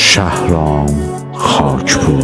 شهرام خاکپور.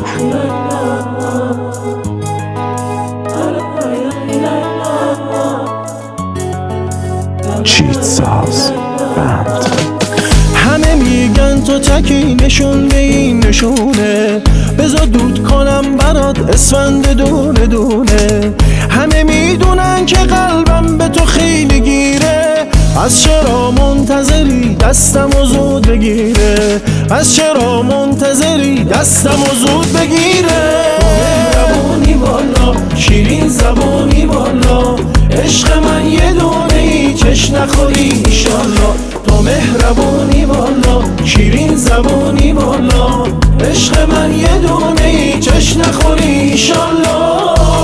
چیتساز بند. همه میگن تو تکی نشون به این نشونه، بذار دود کنم برات اسفند دونه دونه. همه میدونن که قلبم به تو خیلی گیره، از چرا منتظری دستمو زود بگیره؟ از چرا منتظری دستمو زود بگیره؟ مهربونی والا، شیرین زبونی والا، عشق من یه دونه ای چش نخوری ایشالله. تو مهربونی والا، شیرین زبونی والا، عشق من یه دونه ای چش نخوری ایشالله.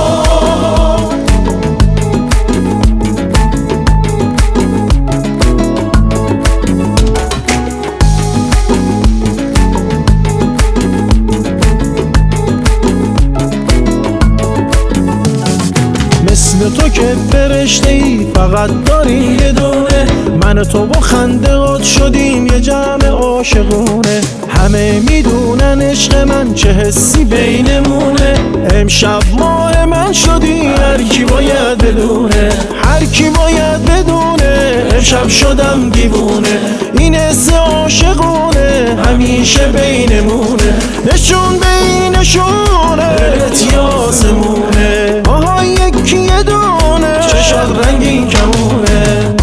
مثل تو که فرشته ای فقط داری یه دونه، من و تو با خنده قد شدیم یه جمع عاشقونه. همه میدونن عشق من چه حسی بینمونه، امشب ماه من شدی هر کی باید بدونه، هر کی باید بدونه. امشب شدم دیوونه، این حس عاشقونه همیشه بینمونه. نشون به این نشونه دلت یاسمونه، آها یکی یه دونه چشات رنگین کمونه.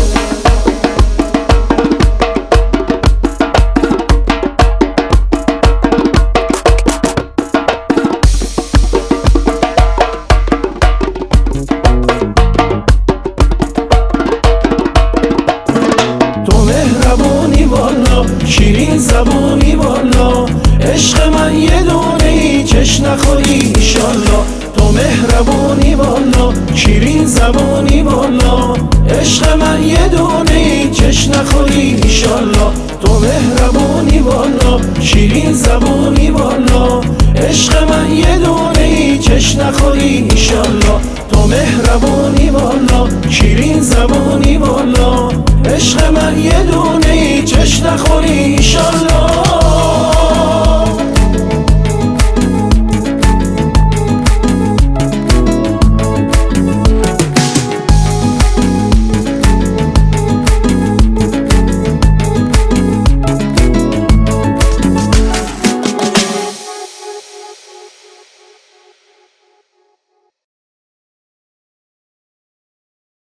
تو مهربونی والا، شیرین زبونی والا، عشق من یه دونه ای چش نخوری ایشالله. تو مهربونی والا، شیرین زبونی والا، عشق من یه دونه ای چش نخوری ایشالله. تو مهربونی والا، شیرین زبونی والا، عشق من یه دونه ای چش نخوری ایشالله. تو مهربونی والا، شیرین زبونی